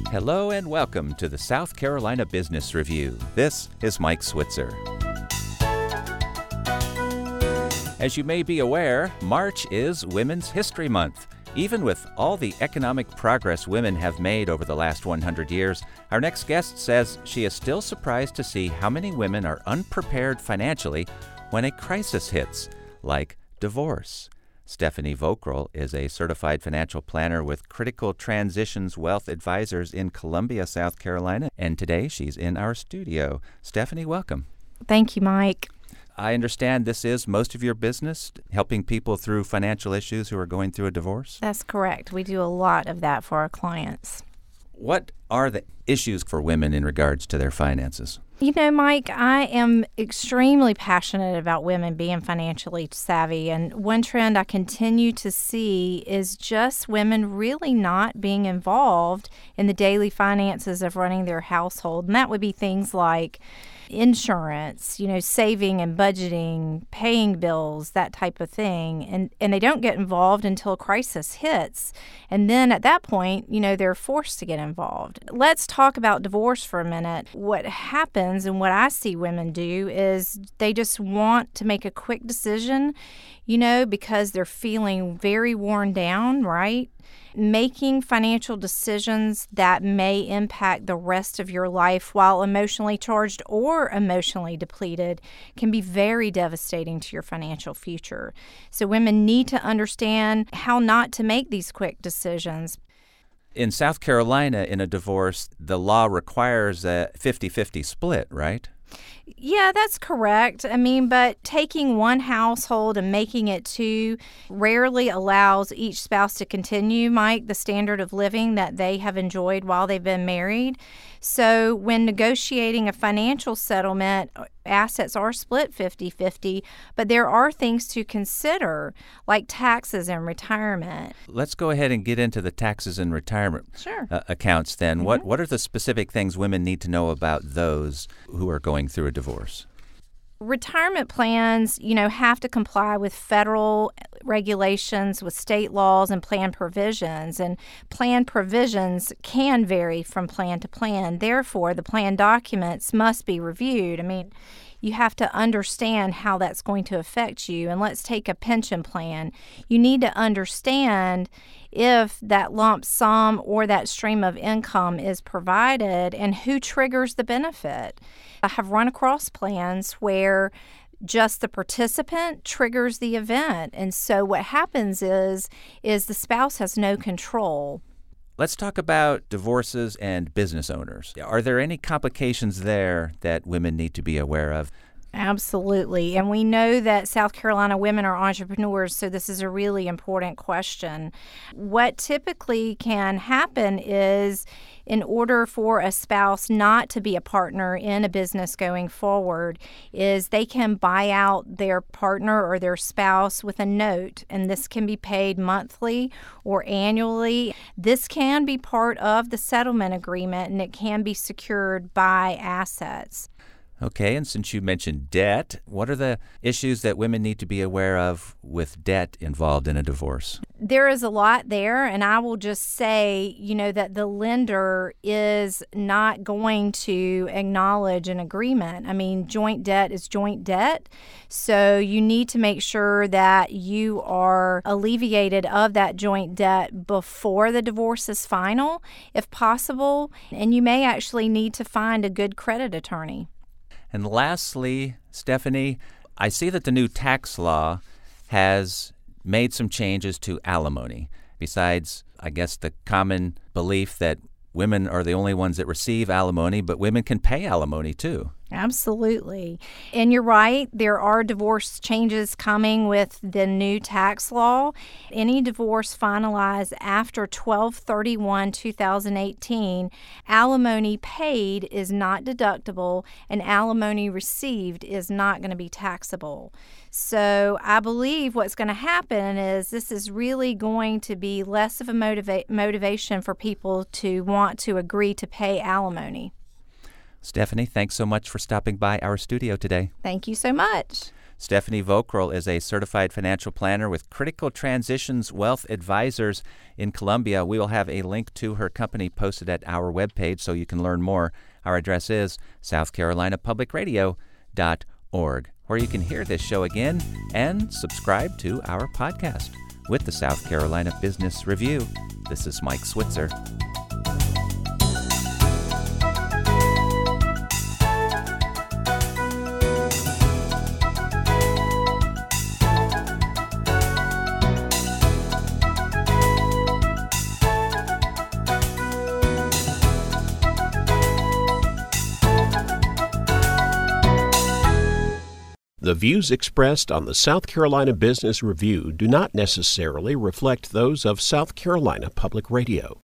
Hello and welcome to the South Carolina Business Review. This is Mike Switzer. As you may be aware, March is Women's History Month. Even with all the economic progress women have made over the last 100 years, our next guest says she is still surprised to see how many women are unprepared financially when a crisis hits, like divorce. Stephanie Vokrel is a certified financial planner with Critical Transitions Wealth Advisors in Columbia, South Carolina, and today she's in our studio. Stephanie, welcome. Thank you, Mike. I understand this is most of your business, helping people through financial issues who are going through a divorce? That's correct. We do a lot of that for our clients. What are the issues for women in regards to their finances? You know, Mike, I am extremely passionate about women being financially savvy, and one trend I continue to see is just women really not being involved in the daily finances of running their household, and that would be things like insurance, saving and budgeting, paying bills, that type of thing. And they don't get involved until a crisis hits. And then at that point, they're forced to get involved. Let's talk about divorce for a minute. What happens and what I see women do is they just want to make a quick decision, because they're feeling very worn down, right? Making financial decisions that may impact the rest of your life while emotionally charged or emotionally depleted can be very devastating to your financial future. So women need to understand how not to make these quick decisions. In South Carolina, in a divorce, the law requires a 50-50 split, right? Yeah, that's correct. But taking one household and making it two rarely allows each spouse to continue, Mike, the standard of living that they have enjoyed while they've been married. So when negotiating a financial settlement, assets are split 50-50, but there are things to consider, like taxes and retirement. Let's go ahead and get into the taxes and retirement accounts then. Mm-hmm. What are the specific things women need to know about those who are going through a divorce? Retirement plans, have to comply with federal regulations, with state laws and plan provisions. And plan provisions can vary from plan to plan. Therefore, the plan documents must be reviewed. You have to understand how that's going to affect you. And let's take a pension plan. You need to understand if that lump sum or that stream of income is provided and who triggers the benefit. I have run across plans where just the participant triggers the event. And so what happens is the spouse has no control. Let's talk about divorces and business owners. Are there any complications there that women need to be aware of? Absolutely. And we know that South Carolina women are entrepreneurs, so this is a really important question. What typically can happen is, in order for a spouse not to be a partner in a business going forward, is they can buy out their partner or their spouse with a note, and this can be paid monthly or annually. This can be part of the settlement agreement, and it can be secured by assets. Okay, and since you mentioned debt, what are the issues that women need to be aware of with debt involved in a divorce? There is a lot there, and I will just say, that the lender is not going to acknowledge an agreement. Joint debt is joint debt, so you need to make sure that you are alleviated of that joint debt before the divorce is final, if possible, and you may actually need to find a good credit attorney. And lastly, Stephanie, I see that the new tax law has made some changes to alimony. Besides, I guess, the common belief that women are the only ones that receive alimony, but women can pay alimony too. Absolutely. And you're right, there are divorce changes coming with the new tax law. Any divorce finalized after 12/31/2018, alimony paid is not deductible, and alimony received is not going to be taxable. So I believe what's going to happen is this is really going to be less of a motivation for people to want to agree to pay alimony. Stephanie, thanks so much for stopping by our studio today. Thank you so much. Stephanie Vokrel is a certified financial planner with Critical Transitions Wealth Advisors in Columbia. We will have a link to her company posted at our webpage so you can learn more. Our address is southcarolinapublicradio.org, where you can hear this show again and subscribe to our podcast. With the South Carolina Business Review, this is Mike Switzer. The views expressed on the South Carolina Business Review do not necessarily reflect those of South Carolina Public Radio.